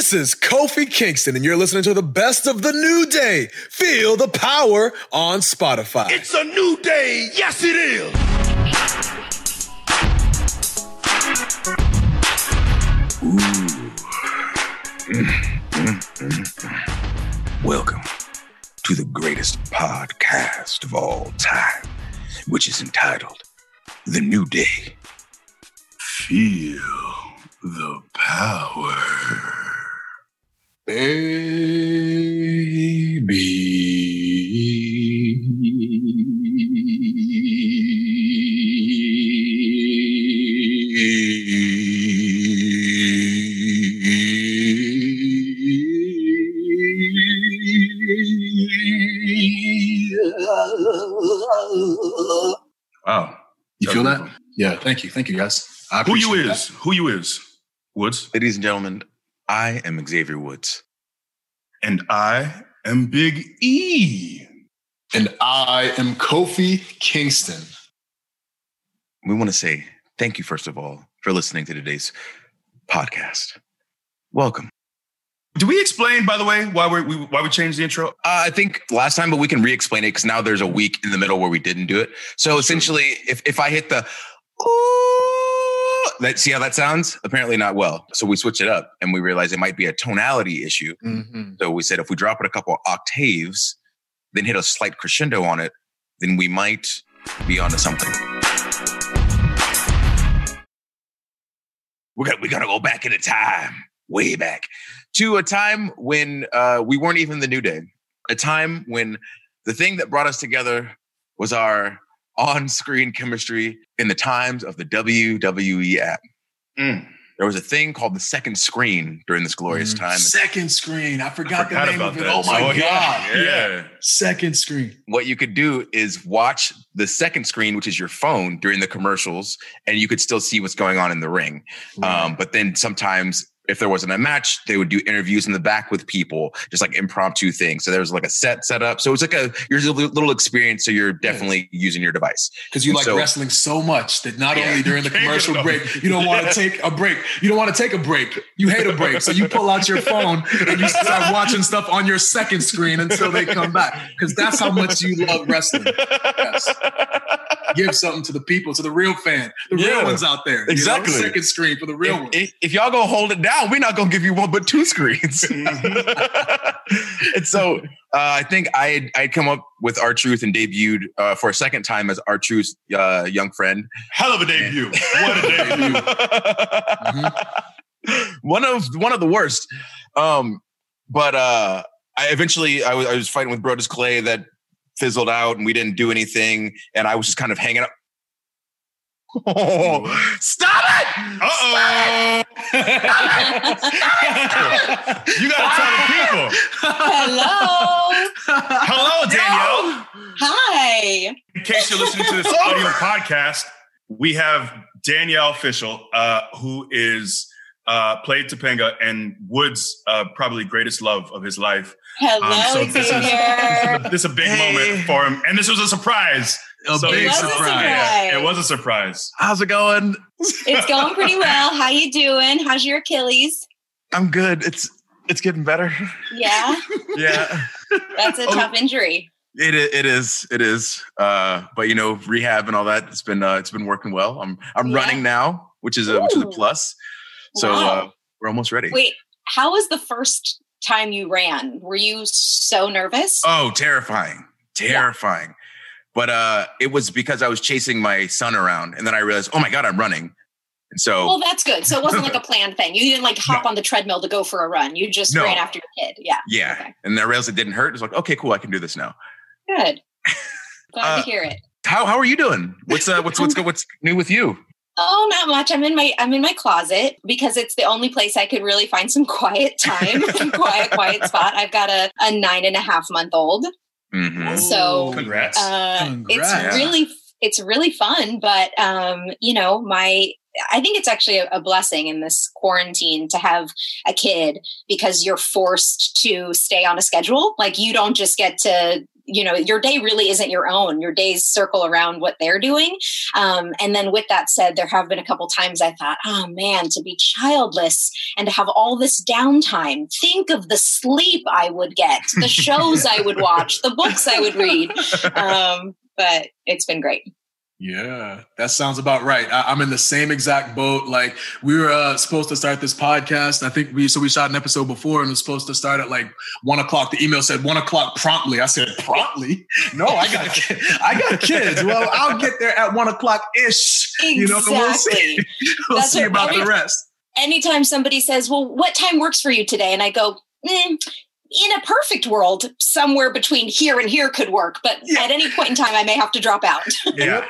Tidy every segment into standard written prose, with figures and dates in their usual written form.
This is Kofi Kingston, and you're listening to the best of the new day. Feel the power on Spotify. It's a new day. Yes, it is. Welcome to the greatest podcast of all time, which is entitled The New Day. Feel the power. Wow. You feel that? Yeah. Thank you. Thank you, guys. Who you is? Woods. Ladies and gentlemen, I am Xavier Woods. And I am Big E. And I am Kofi Kingston. We want to say thank you, first of all, for listening to today's podcast. Welcome. Do we explain, by the way, why we changed the intro? I think last time, but we can re-explain it because now there's a week in the middle where we didn't do it. So essentially, if I hit the see how that sounds? Apparently not well. So we switched it up and we realized it might be a tonality issue. Mm-hmm. So we said if we drop it a couple octaves, then hit a slight crescendo on it, then we might be onto something. We got to go back in time, way back, to a time when we weren't even the New Day. A time when the thing that brought us together was our on-screen chemistry in the times of the WWE app. There was a thing called the second screen during this glorious time. Second screen. I forgot the name of it. That. Oh my God. Yeah. Second screen. What you could do is watch the second screen, which is your phone, during the commercials, and you could still see what's going on in the ring. Right. But then sometimes if there wasn't a match, they would do interviews in the back with people, just like impromptu things. So there was like a set up. So it's like your little experience. So you're definitely using your device. Because you like wrestling so much that not only during the commercial break, you don't want to take a break. You don't want to take a break. You hate a break. So you pull out your phone and you start watching stuff on your second screen until they come back. Because that's how much you love wrestling. Yes. Give something to the people, to the real fan, the real ones out there. Exactly. Second screen for the real ones. If y'all gonna hold it down, we're not gonna give you one but two screens. And so I think I'd come up with R-Truth and debuted for a second time as R-Truth's young friend. Hell of a debut! What a debut! One of the worst. But I was fighting with Brodus Clay that fizzled out and we didn't do anything. And I was just kind of hanging up. Oh, stop it! Uh-oh. You got to tell the people. Hello, Danielle. Hi. In case you're listening to this audio podcast, we have Danielle Fishel, who is played Topanga and Wood's probably greatest love of his life. Hello, this is a big moment for him. And this was a surprise. It was a surprise. It was a surprise. How's it going? It's going pretty well. How you doing? How's your Achilles? I'm good. It's getting better. Yeah? Yeah. That's a tough injury. It is. But rehab and all that, it's been working well. I'm running now, which is a plus. So we're almost ready. Wait, how was the first time you ran? Were you so nervous? Oh, terrifying. Yeah. But it was because I was chasing my son around and then I realized, oh my God, I'm running. And so, well, that's good. So it wasn't like a planned thing. You didn't hop on the treadmill to go for a run. You just ran after your kid. Yeah. Yeah. Okay. And I realized it didn't hurt. It's like, okay, cool. I can do this now. Good. Glad to hear it. How are you doing? What's new with you? Oh, not much. I'm in my closet because it's the only place I could really find some quiet time, quiet spot. I've got a 9.5-month-old. Mm-hmm. So congrats. It's really fun, but I think it's actually a blessing in this quarantine to have a kid because you're forced to stay on a schedule. Like you don't just get to your day really isn't your own. Your days circle around what they're doing. And then with that said, there have been a couple times I thought, oh man, to be childless and to have all this downtime, think of the sleep I would get, the shows I would watch, the books I would read. But it's been great. Yeah, that sounds about right. I'm in the same exact boat. Like we were supposed to start this podcast. I think we shot an episode before and it was supposed to start at like 1:00. The email said 1:00 promptly. I said, promptly? No, I got kids. Well, I'll get there at 1:00 ish. Exactly. We'll see. We'll see about the rest. Anytime somebody says, well, what time works for you today? And I go, in a perfect world, somewhere between here and here could work, but at any point in time, I may have to drop out. Yep.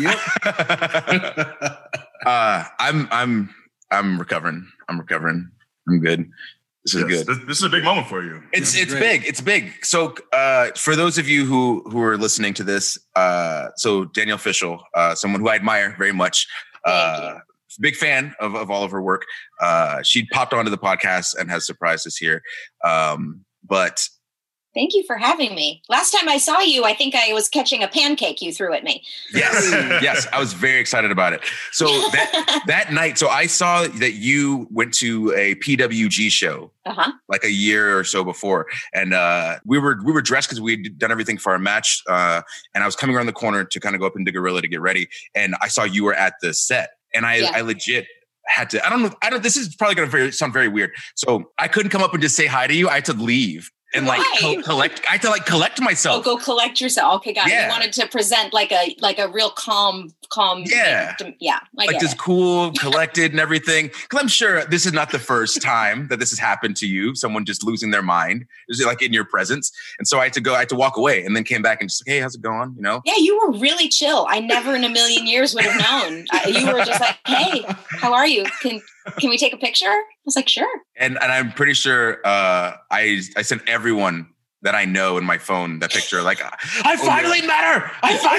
I'm recovering. I'm good. This is good. This is a big moment for you. It's big. It's big. So for those of you who are listening to this, so Danielle Fishel, someone who I admire very much, big fan of all of her work. She popped onto the podcast and has surprised us here. But thank you for having me. Last time I saw you, I think I was catching a pancake you threw at me. Yes, I was very excited about it. So that night, so I saw that you went to a PWG show like a year or so before, and we were dressed because we had done everything for our match. And I was coming around the corner to kind of go up into Gorilla to get ready, and I saw you were at the set, and I legit had to, I don't know. This is probably going to sound very weird. So I couldn't come up and just say hi to you. I had to leave and collect. I had to collect myself. Oh, go collect yourself. Okay, got it. You wanted to present like a real calm. Yeah. Just cool, collected and everything. Because I'm sure this is not the first time that this has happened to you. Someone just losing their mind. Is like in your presence. And so I had to walk away and then came back and just like, hey, how's it going? Yeah, you were really chill. I never in a million years would have known. You were just like, hey, how are you? Can we take a picture? I was like, sure. And I'm pretty sure I sent everyone that I know in my phone that picture. Like, I finally met her.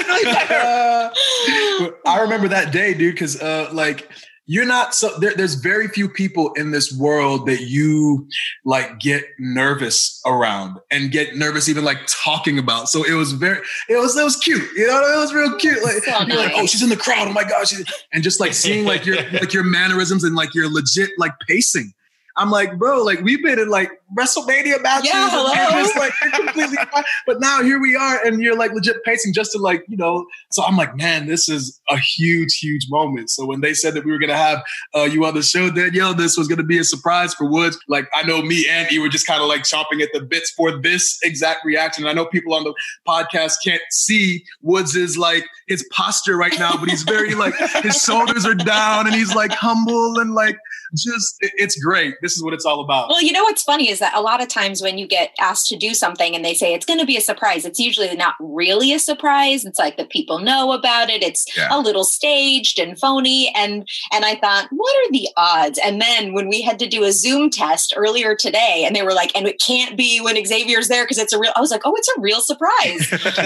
I remember that day, dude, because you're not so there's very few people in this world that you get nervous around and get nervous even talking about. So it was cute. It was real cute. So you're like, oh, she's in the crowd. Oh my gosh. And just seeing your mannerisms and your legit pacing. I'm like, bro, we've been in WrestleMania matches. Yeah, hello. And you're completely fine. But now here we are, and you're legit pacing just to So I'm like, man, this is a huge, huge moment. So when they said that we were gonna have you on the show, Danielle, this was gonna be a surprise for Woods. I know me and you were just kind of chomping at the bits for this exact reaction. And I know people on the podcast can't see Woods's his posture right now, but he's very his shoulders are down and he's humble and just it's great. This is what it's all about. Well, what's funny is that a lot of times when you get asked to do something and they say it's going to be a surprise, it's usually not really a surprise. It's that people know about it. It's a little staged and phony. And I thought, what are the odds? And then when we had to do a Zoom test earlier today, and they were like, and it can't be when Xavier's there because it's I was like, oh, it's a real surprise.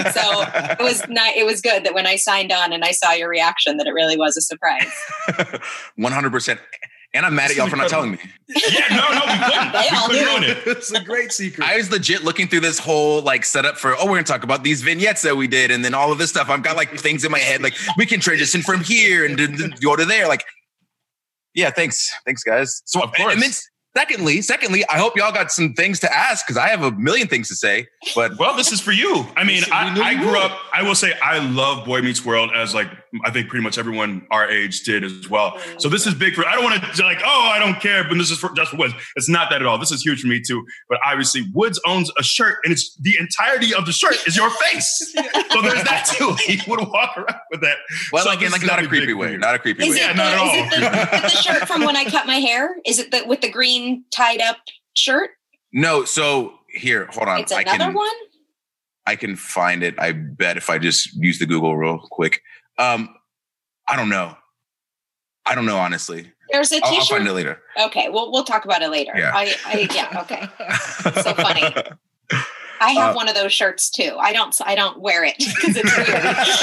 So it was good that when I signed on and I saw your reaction, that it really was a surprise. 100%. And I'm mad at y'all for not telling me. Yeah, no, we couldn't. They all knew. It's a great secret. I was legit looking through this whole setup for, we're going to talk about these vignettes that we did. And then all of this stuff. I've got things in my head. We can transition from here and go to there. Yeah, thanks. Thanks, guys. So, of course. And then, Secondly, I hope y'all got some things to ask because I have a million things to say. But this is for you. I mean, I grew up. I will say I love Boy Meets World as I think pretty much everyone our age did as well. So this is big for. I don't want to I don't care, but this is just for Woods. It's not that at all. This is huge for me too. But obviously, Woods owns a shirt, and it's the entirety of the shirt is your face. So there's that too. He would walk around with that. Well, not a creepy way. Not a creepy way. Not at all. Is it the shirt from when I cut my hair? Is it with the green tied up shirt? No, so here, hold on. It's another one? I can find it, I bet, if I just use the Google real quick. I don't know, honestly. There's a t-shirt. I'll find it later. Okay, we'll talk about it later. Yeah. Okay. So funny. I have one of those shirts too. I don't wear it because it's weird.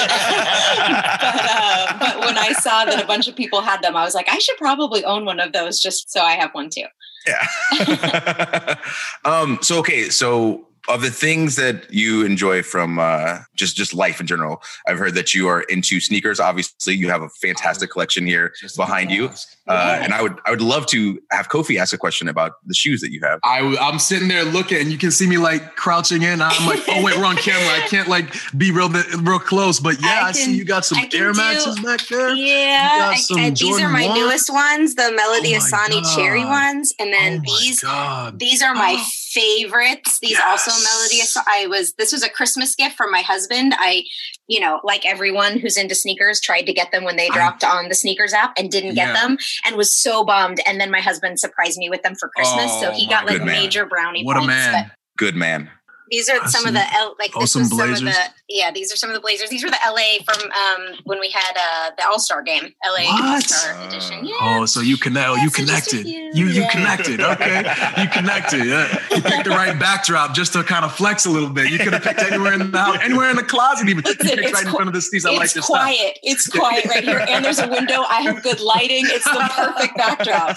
but when I saw that a bunch of people had them, I was like, I should probably own one of those just so I have one too. Yeah. So of the things that you enjoy from just life in general, I've heard that you are into sneakers. Obviously, you have a fantastic collection here behind you. And I would love to have Kofi ask a question about the shoes that you have. I'm sitting there looking, and you can see me like crouching in. I'm like, oh wait, we're on camera. I can't like be real close. But yeah, I see you got some Air Maxes back there. Yeah, these are my newest ones, the Melody Asani cherry ones, and then these are my favorites. These also Melody Asani. This was a Christmas gift from my husband. I, like everyone who's into sneakers, tried to get them when they dropped on the sneakers app and didn't get them, and was so bummed. And then my husband surprised me with them for Christmas, so he got like major brownie points. What a man! Good man. These are some of the these are some of the Blazers. These were the LA from when we had the All-Star game, LA All-Star edition. Yeah. Oh, so you connected. You connected. Okay, you connected. Yeah. You picked the right backdrop just to kind of flex a little bit. You could have picked anywhere in the house, anywhere in the closet, even. You picked right in front of the seats. I like this stuff. It's quiet right here, and there's a window. I have good lighting. It's the perfect backdrop.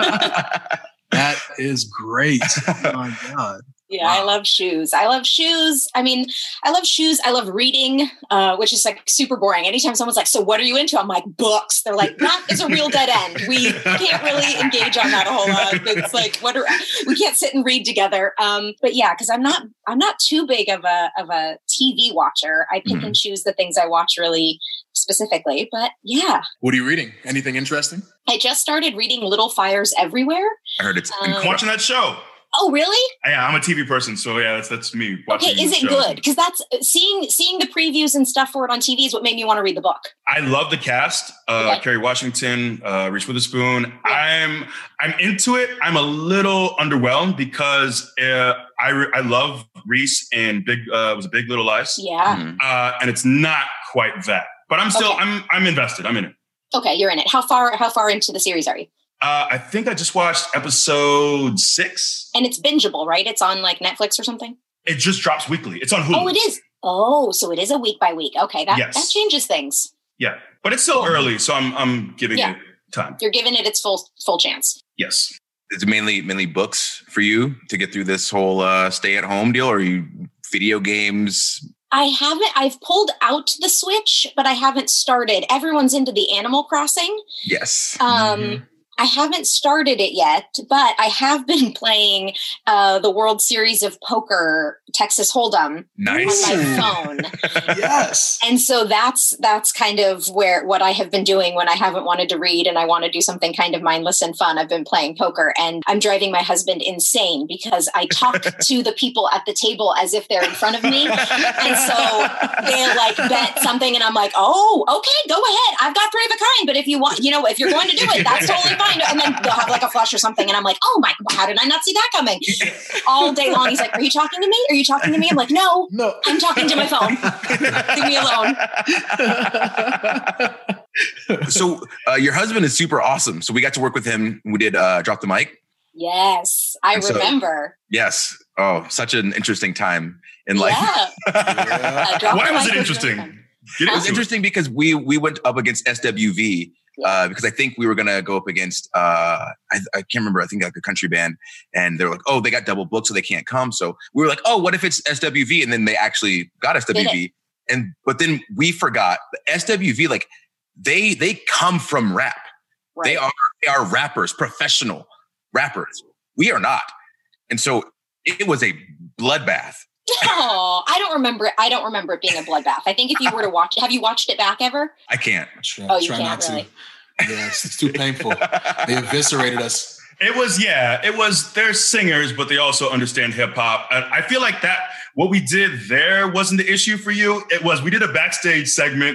That is great. Oh my God. Yeah, wow. I love shoes. I love shoes. I love reading, which is like super boring. Anytime someone's like, so what are you into? I'm like, books. They're like, that is a real dead end. We can't really engage on that a whole lot. It's like, we can't sit and read together. But yeah, because I'm not too big of a TV watcher. I pick and choose the things I watch really specifically, but yeah. What are you reading? Anything interesting? I just started reading Little Fires Everywhere. I heard it's watching that show. Oh, really? Yeah, I'm a TV person, so yeah, that's me watching. Okay, is it good? Because that's seeing the previews and stuff for it on TV is what made me want to read the book. I love the cast. Kerry Washington, Reese Witherspoon. Yeah. I'm into it. I'm a little underwhelmed because I love Reese and Big Little Lies. Yeah. And it's not quite that, but I'm still I'm invested. I'm in it. Okay, you're in it. How far into the series are you? I think I just watched episode 6. And it's bingeable, right? It's on like Netflix or something? It just drops weekly. It's on Hulu. Oh, it is. Oh, so it is a week by week. Okay, that changes things. Yeah, but it's still early, so I'm giving it time. You're giving it its full chance. Yes. Is it mainly books for you to get through this whole stay-at-home deal, or are you video games? I've pulled out the Switch, but I haven't started. Everyone's into the Animal Crossing. Yes. I haven't started it yet, but I have been playing the World Series of Poker, Texas Hold'em, on my phone. Yes. And so that's kind of what I have been doing when I haven't wanted to read and I want to do something kind of mindless and fun. I've been playing poker, and I'm driving my husband insane because I talk to the people at the table as if they're in front of me. And so they'll like bet something, and I'm like, oh, okay, go ahead. I've got 3 of a kind, but if you want, if you're going to do it, that's totally fine. And then they'll have like a flush or something. And I'm like, oh my, how did I not see that coming? All day long. He's like, are you talking to me? Are you talking to me? I'm like, no, I'm talking to my phone. Leave me alone. So your husband is super awesome. So we got to work with him. We did Drop the Mic. Yes, I remember. Yes. Oh, such an interesting time in life. Yeah. Why was it interesting? It was interesting because we went up against SWV. Because I think we were going to go up against, I can't remember, I think like a country band, and they're like, oh, they got double booked, so they can't come. So we were like, oh, what if it's SWV? And then they actually got SWV. But then we forgot the SWV, like they come from rap. Right. They are rappers, professional rappers. We are not. And so it was a bloodbath. Oh, I don't remember it being a bloodbath. I think if you were to watch it, have you watched it back ever? I can't. You can't really. Yeah, it's too painful. They eviscerated us. It was, they're singers, but they also understand hip hop. I feel like that, what we did there wasn't the issue for you. We did a backstage segment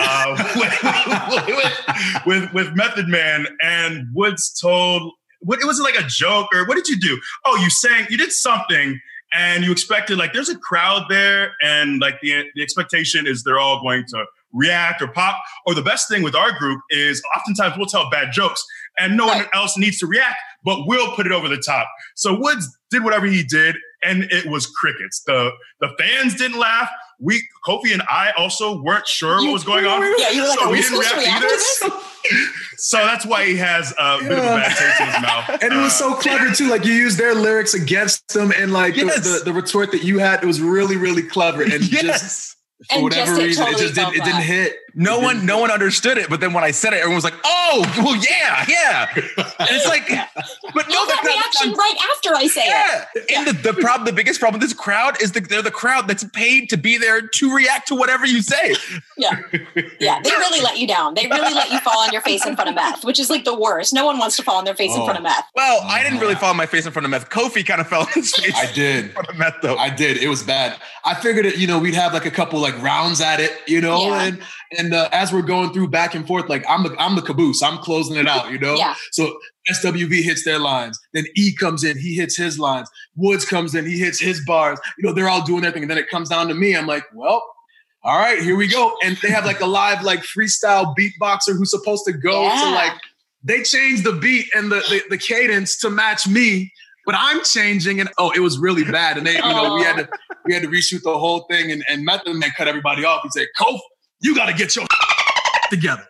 with Method Man, and Woods told, it wasn't like a joke, or what did you do? Oh, you did something. And you expected, like, there's a crowd there, and like the expectation is they're all going to react or pop. Or the best thing with our group is oftentimes we'll tell bad jokes and no one else needs to react, but we'll put it over the top. So Woods did whatever he did, and it was crickets. The fans didn't laugh. Kofi and I also weren't sure what was going on. Yeah, you were like, so are we didn't react either. So that's why he has a bit of a bad taste in his mouth. And it was so clever too. Like you used their lyrics against them, and like the retort that you had, it was really, really clever. And just for whatever reason, totally it didn't hit. No one understood it, but then when I said it, everyone was like, "Oh, well, yeah." And it's like, but no, that reaction right after I say it. And the biggest problem with this crowd is they're the crowd that's paid to be there to react to whatever you say. Yeah. They really let you down. They really let you fall on your face in front of meth, which is like the worst. No one wants to fall on their face in front of meth. Well, I didn't really fall on my face in front of meth. Kofi kind of fell on his face. I did. In front of meth, though. I did. It was bad. I figured it. We'd have like a couple like rounds at it. And as we're going through back and forth, like I'm the caboose. I'm closing it out, Yeah. So SWV hits their lines. Then E comes in. He hits his lines. Woods comes in. He hits his bars. They're all doing their thing. And then it comes down to me. I'm like, well, all right, here we go. And they have like a live like freestyle beatboxer who's supposed to go to like, they changed the beat and the cadence to match me. But I'm changing, and it was really bad. And they, we had to reshoot the whole thing, and Method Man cut everybody off. He said, "Kofi, you got to get your together,"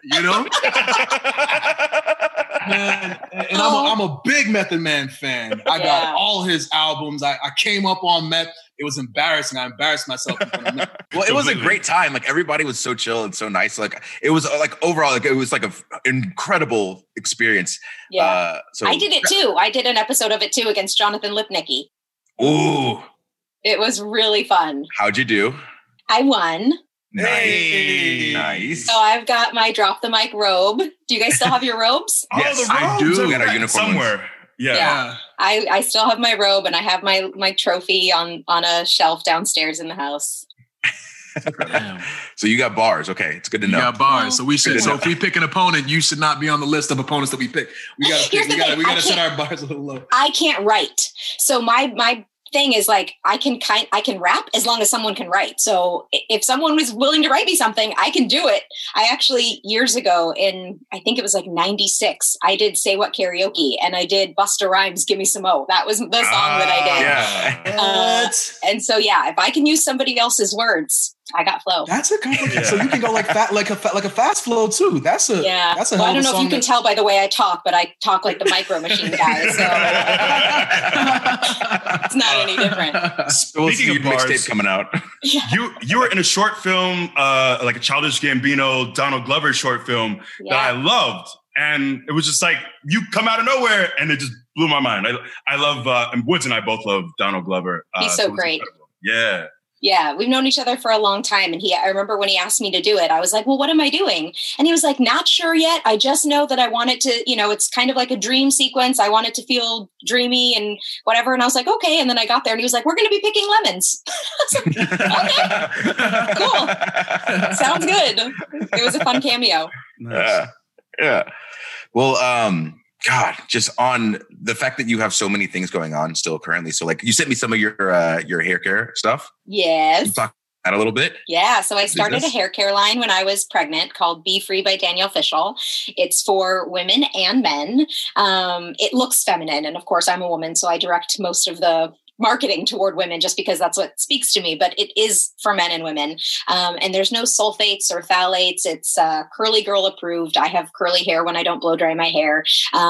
And I'm a big Method Man fan. I got all his albums. I came up on Meth. It was embarrassing. I embarrassed myself in front of Meth. Well, it was a great time. Like everybody was so chill and so nice. Like it was like overall, like it was like an incredible experience. Yeah. So I did it too. I did an episode of it too against Jonathan Lipnicki. Ooh. It was really fun. How'd you do? I won. Nice. So I've got my drop the mic robe. Do you guys still have your robes? Yes, the robes I do. We got our uniform somewhere. Yeah. I still have my robe, and I have my trophy on a shelf downstairs in the house. So you got bars. Okay, it's good to know. You got bars. So if we pick an opponent, you should not be on the list of opponents that we pick. We gotta set our bars a little low. I can't write. So my thing is like I can rap as long as someone can write. So if someone was willing to write me something, I can do it. I actually years ago I think it was like 96, I did Say What Karaoke, and I did Busta Rhymes Give Me Some Mo. That was the song that I did. And so if I can use somebody else's words, I got flow. That's a complicated. So you can go like a fast flow too. That's a well, I don't know if you can tell by the way I talk, but I talk like the Micro Machine guy. So it's not any different. Speaking of bars, mixtape coming out. You were in a short film, like a Childish Gambino, Donald Glover short film that I loved, and it was just like you come out of nowhere, and it just blew my mind. I love, and Woods and I both love Donald Glover. He's so great. Incredible. Yeah. Yeah, we've known each other for a long time. And I remember when he asked me to do it, I was like, well, what am I doing? And he was like, not sure yet. I just know that I want it to, it's kind of like a dream sequence. I want it to feel dreamy and whatever. And I was like, okay. And then I got there and he was like, we're going to be picking lemons. I was like, okay, cool. Sounds good. It was a fun cameo. Nice. Yeah. Well, God, just on the fact that you have so many things going on still currently. So like you sent me some of your hair care stuff. Yes. Can you talk about that a little bit? Yeah. So I started a hair care line when I was pregnant called Be Free by Danielle Fishel. It's for women and men. It looks feminine. And of course I'm a woman, so I direct most of the marketing toward women just because that's what speaks to me, but it is for men and women. And there's no sulfates or phthalates. It's Curly Girl approved. I have curly hair when I don't blow dry my hair.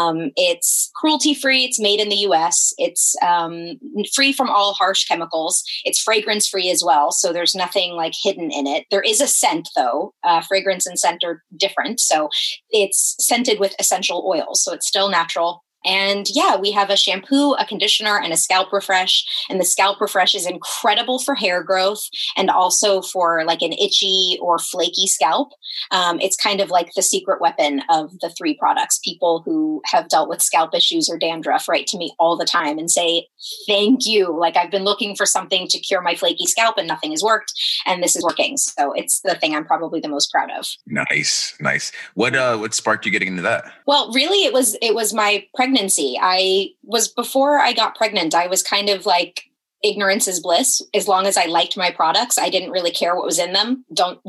It's cruelty free. It's made in the US. It's free from all harsh chemicals. It's fragrance free as well. So there's nothing like hidden in it. There is a scent though. Fragrance and scent are different. So it's scented with essential oils. So it's still natural. And we have a shampoo, a conditioner, and a scalp refresh. And the scalp refresh is incredible for hair growth and also for like an itchy or flaky scalp. It's kind of like the secret weapon of the three products. People who have dealt with scalp issues or dandruff write to me all the time and say, thank you. Like I've been looking for something to cure my flaky scalp and nothing has worked. And this is working. So it's the thing I'm probably the most proud of. Nice. What sparked you getting into that? Well, really, it was my pregnancy. Before I got pregnant, I was kind of like ignorance is bliss. As long as I liked my products, I didn't really care what was in them.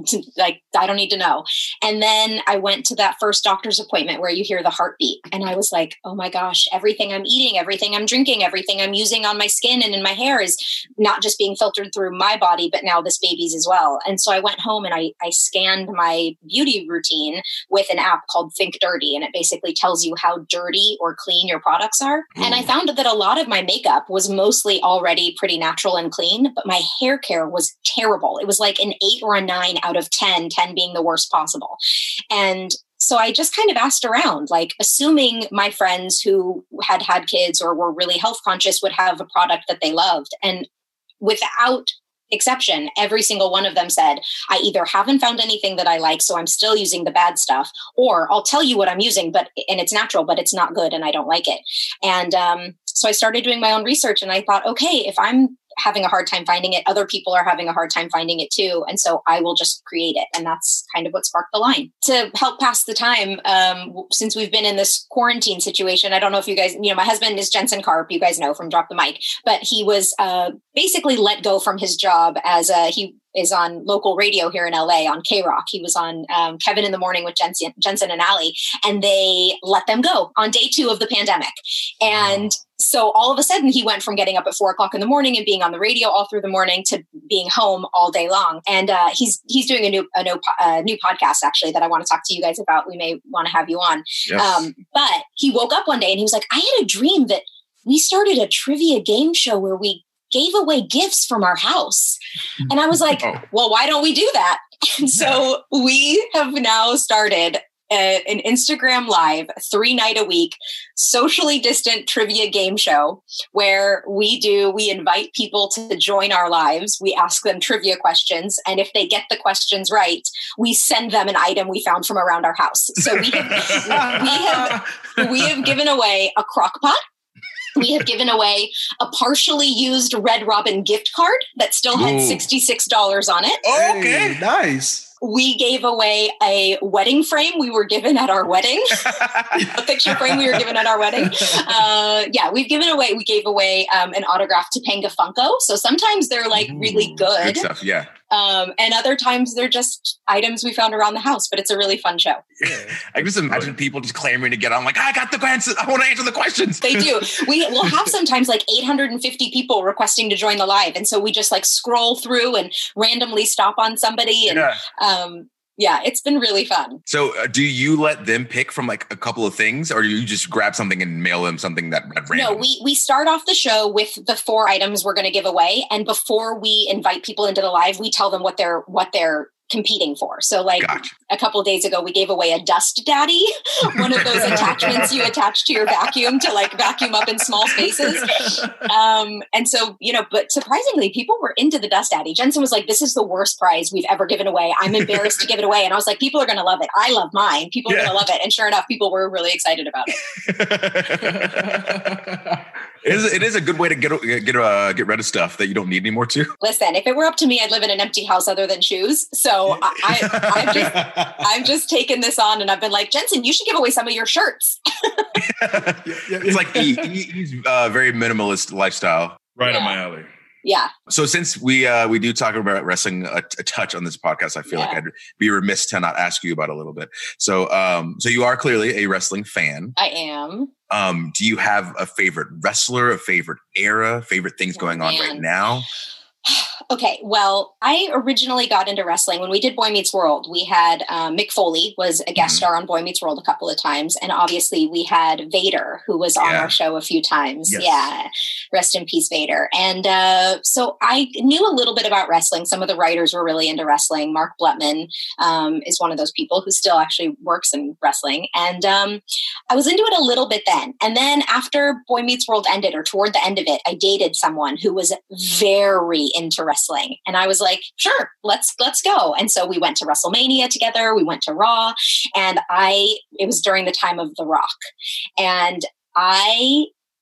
I don't need to know. And then I went to that first doctor's appointment where you hear the heartbeat. And I was like, oh my gosh, everything I'm eating, everything I'm drinking, everything I'm using on my skin and in my hair is not just being filtered through my body, but now this baby's as well. And so I went home and I scanned my beauty routine with an app called Think Dirty. And it basically tells you how dirty or clean your products are. And I found that a lot of my makeup was mostly already pretty natural and clean, but my hair care was terrible. It was like an 8 or a 9 out of 10, 10 being the worst possible. And so I just kind of asked around, like assuming my friends who had kids or were really health conscious would have a product that they loved. And without exception, every single one of them said, I either haven't found anything that I like, so I'm still using the bad stuff, or I'll tell you what I'm using, and it's natural, but it's not good and I don't like it. And so I started doing my own research and I thought, okay, if I'm having a hard time finding it, other people are having a hard time finding it too. And so I will just create it. And that's kind of what sparked the line. To help pass the time, since we've been in this quarantine situation, I don't know if you guys, my husband is Jensen Karp, you guys know from Drop the Mic, but he was basically let go from his job as he is on local radio here in LA on K-Rock. He was on Kevin in the Morning with Jensen and Ali, and they let them go on day 2 of the pandemic. And so all of a sudden he went from getting up at 4:00 in the morning and being on the radio all through the morning to being home all day long. And he's doing a new podcast actually that I want to talk to you guys about. We may want to have you on. Yes. But he woke up one day and he was like, I had a dream that we started a trivia game show where we gave away gifts from our house. And I was like, well, why don't we do that? And so we have now started an Instagram Live 3-night a week, socially distant trivia game show where we invite people to join our lives. We ask them trivia questions. And if they get the questions right, we send them an item we found from around our house. So we have given away a crock pot. We have given away a partially used Red Robin gift card that still had $66 on it. Oh, okay. Hey, nice. We gave away a wedding frame we were given at our wedding, a picture frame we were given at our wedding. We gave away an autograph Topanga Funko. So sometimes they're like really good stuff, yeah. And other times they're just items we found around the house, but it's a really fun show. Yeah. I can just imagine people just clamoring to get on, like, I got the answers. I want to answer the questions. They do. We will have sometimes like 850 people requesting to join the live. And so we just like scroll through and randomly stop on somebody. And it's been really fun. So do you let them pick from like a couple of things, or do you just grab something and mail them something that random? No, we start off the show with the 4 items we're going to give away. And before we invite people into the live, we tell them what they're competing for. So like a couple of days ago, we gave away a Dust Daddy, one of those attachments you attach to your vacuum to like vacuum up in small spaces. And so, but surprisingly, people were into the Dust Daddy. Jensen was like, this is the worst prize we've ever given away. I'm embarrassed to give it away. And I was like, people are going to love it. I love mine. People are going to love it. And sure enough, people were really excited about it. It is a good way to get rid of stuff that you don't need anymore too. Listen, if it were up to me, I'd live in an empty house other than shoes. So I've just taken this on and I've been like, Jensen, you should give away some of your shirts. It's like he's very minimalist lifestyle. Right on my alley. Yeah. So since we do talk about wrestling a touch on this podcast, I feel like I'd be remiss to not ask you about it a little bit. So so you are clearly a wrestling fan. I am. Do you have a favorite wrestler, a favorite era, favorite things going on right now? Okay, well, I originally got into wrestling when we did Boy Meets World. We had Mick Foley was a guest star on Boy Meets World a couple of times. And obviously we had Vader, who was on our show a few times. Yes. Yeah, rest in peace, Vader. And so I knew a little bit about wrestling. Some of the writers were really into wrestling. Mark Blutman is one of those people who still actually works in wrestling. And I was into it a little bit then. And then after Boy Meets World ended, or toward the end of it, I dated someone who was very into wrestling. And I was like, sure, let's go. And so we went to WrestleMania together. We went to Raw, and it was during the time of The Rock. And I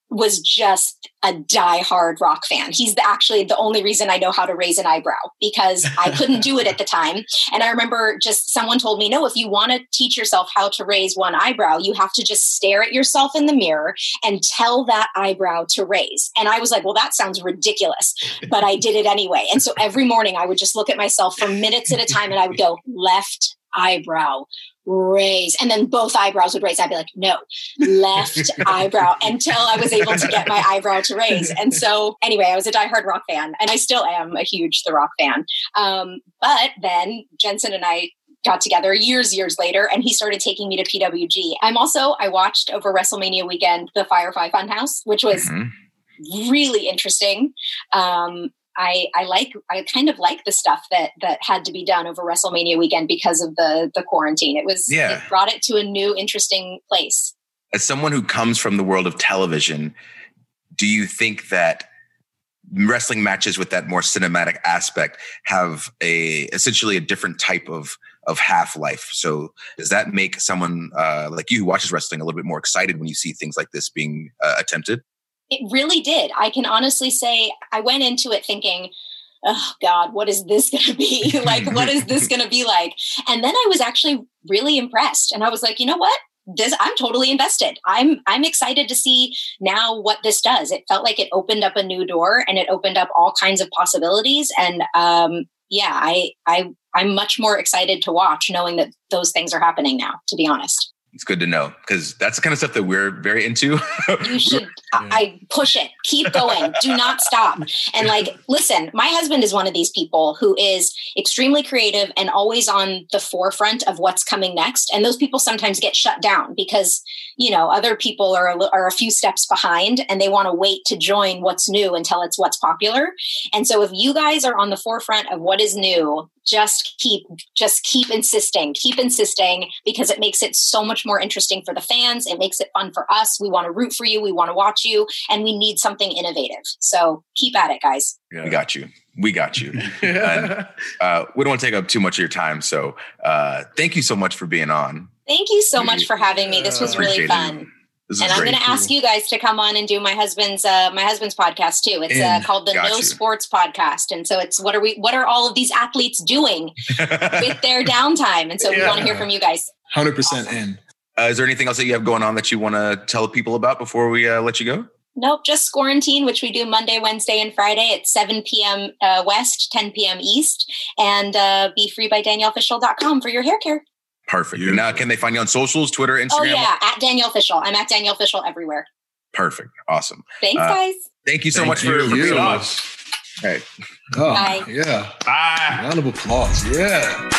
was just a diehard rock fan. He's actually the only reason I know how to raise an eyebrow, because I couldn't do it at the time. And I remember just someone told me, no, if you want to teach yourself how to raise one eyebrow, you have to just stare at yourself in the mirror and tell that eyebrow to raise. And I was like, well, that sounds ridiculous, but I did it anyway. And so every morning I would just look at myself for minutes at a time and I would go left eyebrow, raise, and then both eyebrows would raise. I'd be like, no, left eyebrow, until I was able to get my eyebrow to raise. And so anyway, I was a diehard rock fan, and I still am a huge The Rock fan. But then Jensen and I got together years later, and he started taking me to PWG. I watched over WrestleMania weekend, the Firefly Funhouse, which was really interesting. I kind of like the stuff that had to be done over WrestleMania weekend because of the quarantine. It brought it to a new, interesting place. As someone who comes from the world of television, do you think that wrestling matches with that more cinematic aspect have essentially a different type of half-life? So does that make someone like you who watches wrestling a little bit more excited when you see things like this being attempted? It really did. I can honestly say I went into it thinking, oh God, what is this going to be? Like, what is this going to be like? And then I was actually really impressed. And I was like, you know what? I'm totally invested. I'm excited to see now what this does. It felt like it opened up a new door, and it opened up all kinds of possibilities. And I'm much more excited to watch, knowing that those things are happening now, to be honest. It's good to know, because that's the kind of stuff that we're very into. You should, I push it, keep going, do not stop. And listen, my husband is one of these people who is extremely creative and always on the forefront of what's coming next. And those people sometimes get shut down because, other people are a few steps behind, and they want to wait to join what's new until it's what's popular. And so if you guys are on the forefront of what is new, just keep insisting, because it makes it so much more interesting for the fans. It makes it fun for us. We want to root for you. We want to watch you, and we need something innovative. So keep at it, guys. Yeah. We got you. And we don't want to take up too much of your time. So thank you so much for being on. Thank you so much for having me. This was really fun. And I'm going to ask you guys to come on and do my husband's podcast too. It's called the No Sports Podcast. And so it's what are all of these athletes doing with their downtime? And so we want to hear from you guys. 100% awesome. in. Is there anything else that you have going on that you want to tell people about before we let you go? Nope, just Quarantine, which we do Monday, Wednesday, and Friday at 7 p.m. West, 10 p.m. East. And BeFreeByDanielleOfficial.com for your hair care. Perfect. And now, can they find you on socials, Twitter, Instagram? Oh, yeah, at Danielle Official. I'm at Danielle Official everywhere. Perfect. Awesome. Thanks, guys. Thank you so much for being on. All right. Oh, bye. Yeah. Bye. Round of applause. Yeah.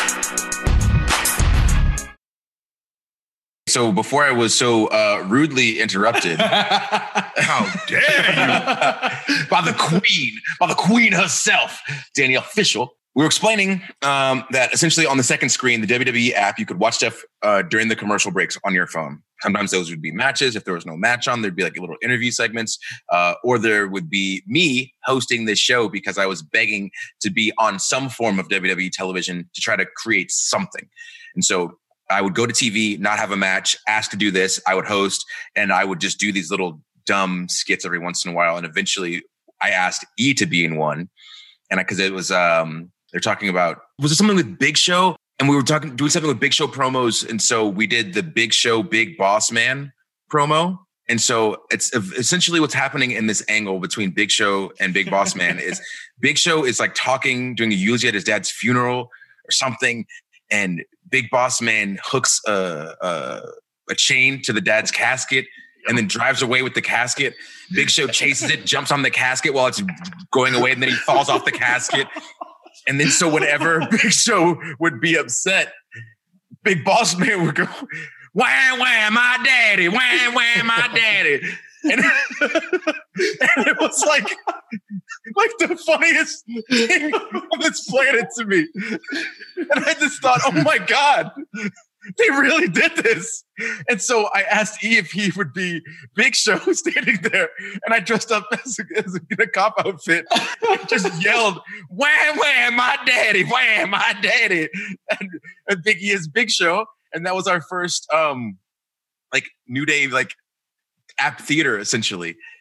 So before I was so rudely interrupted, how dare you, by the queen herself, Danielle Official. We were explaining that essentially on the second screen, the WWE app, you could watch stuff during the commercial breaks on your phone. Sometimes those would be matches. If there was no match on, there'd be like little interview segments, or there would be me hosting this show because I was begging to be on some form of WWE television to try to create something. And so I would go to TV, not have a match, ask to do this. I would host, and I would just do these little dumb skits every once in a while. And eventually I asked E to be in one. And because it was, they're talking about, was it something with Big Show? And we were doing something with Big Show promos. And so we did the Big Show, Big Boss Man promo. And so it's essentially what's happening in this angle between Big Show and Big Boss Man is Big Show is like talking, doing a eulogy at his dad's funeral or something. And Big Boss Man hooks a chain to the dad's casket and then drives away with the casket. Big Show chases it, jumps on the casket while it's going away. And then he falls off the casket. And then so whenever Big Show would be upset, Big Boss Man would go, wham, wham, my daddy, wham, wham, my daddy. And it was like the funniest thing on this planet to me. And I just thought, oh my God, they really did this. And so I asked E if he would be Big Show standing there. And I dressed up in a cop outfit and just yelled, wham, wham, my daddy, wham, my daddy. And Big E is Big Show. And that was our first New Day app theater, essentially.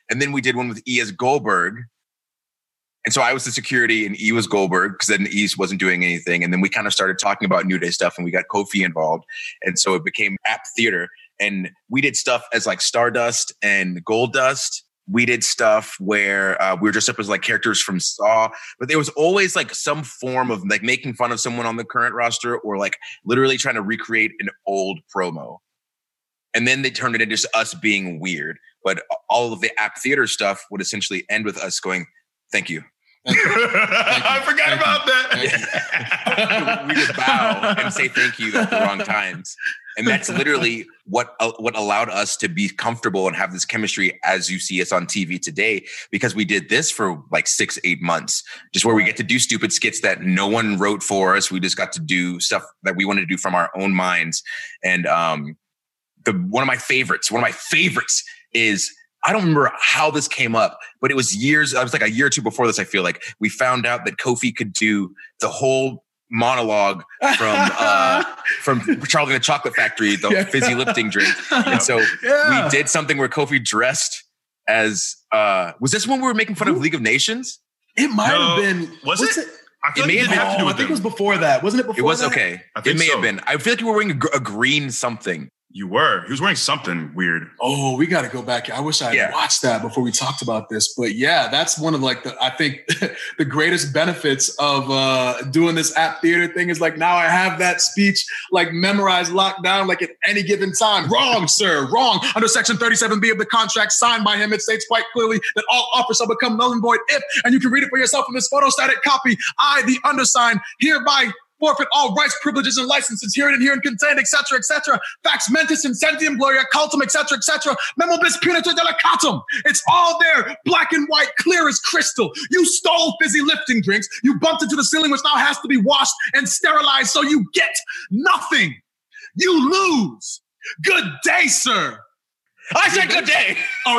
And then we did one with E as Goldberg. And so I was the security and E was Goldberg because then E wasn't doing anything. And then we kind of started talking about New Day stuff and we got Kofi involved. And so it became App Theater. And we did stuff as like Stardust and Goldust. We did stuff where we were dressed up as like characters from Saw, but there was always like some form of like making fun of someone on the current roster or like literally trying to recreate an old promo. And then they turned it into just us being weird. But all of the App Theater stuff would essentially end with us going, thank you. Thank you. I forgot about that. We would bow and say thank you at the wrong times. And that's literally what allowed us to be comfortable and have this chemistry as you see us on TV today, because we did this for like 6-8 months, just where we get to do stupid skits that no one wrote for us. We just got to do stuff that we wanted to do from our own minds. And one of my favorites is, I don't remember how this came up, but it was years. I was like a year or two before this. I feel like we found out that Kofi could do the whole monologue from Charlie and the Chocolate Factory, the fizzy lifting drink. And so we did something where Kofi dressed as. Was this when we were making fun of League of Nations? It might have been. Was it? I think it was before that. Wasn't it before? It was that? Okay. It may have been. I feel like you were wearing a green something. You were. He was wearing something weird. Oh, we got to go back. I wish I had watched that before we talked about this. But yeah, that's one of like I think the greatest benefits of doing this App Theater thing is like now I have that speech like memorized, locked down like at any given time. Wrong, sir. Wrong. Under Section 37B of the contract signed by him, it states quite clearly that all offers shall become null and void if, and you can read it for yourself in this photostatic copy, I, the undersigned, hereby forfeit all rights, privileges, and licenses herein and contained, etc., etc. Fax mentis incentium gloria cultum, etc., etc. Memo bis punitor delicatum. It's all there, black and white, clear as crystal. You stole fizzy lifting drinks. You bumped into the ceiling, which now has to be washed and sterilized, so you get nothing. You lose. Good day, sir. I said good day. Oh,